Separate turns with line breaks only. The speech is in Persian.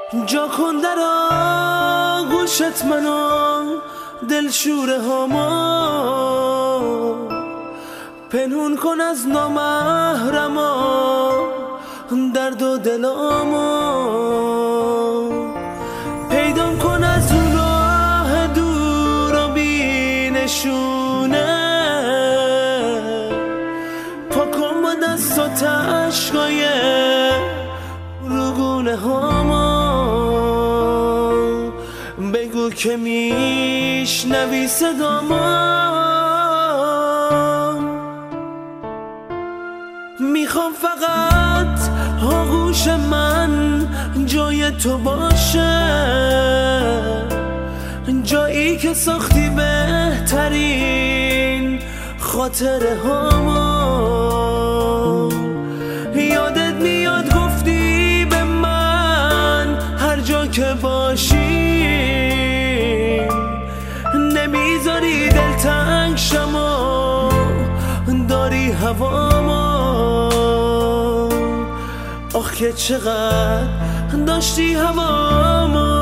جا کن در آغوشت منو دلشوره هامو، پنهون کن از نامحرما درد و دلامو، پیدام کن از اون راه دور و بی نشونه، پاکن با دست و عشقای روگونه هامو، بگو که میشنوی صدامو، میخوام فقط آغوش من جای تو باشه، جایی که ساختی بهترین خاطره هامو، یادت میاد گفتی به من هر جا که باشیم نمیذاری دلتنگ شم و داری هوامو، آخ که چقدر داشتی هوامو.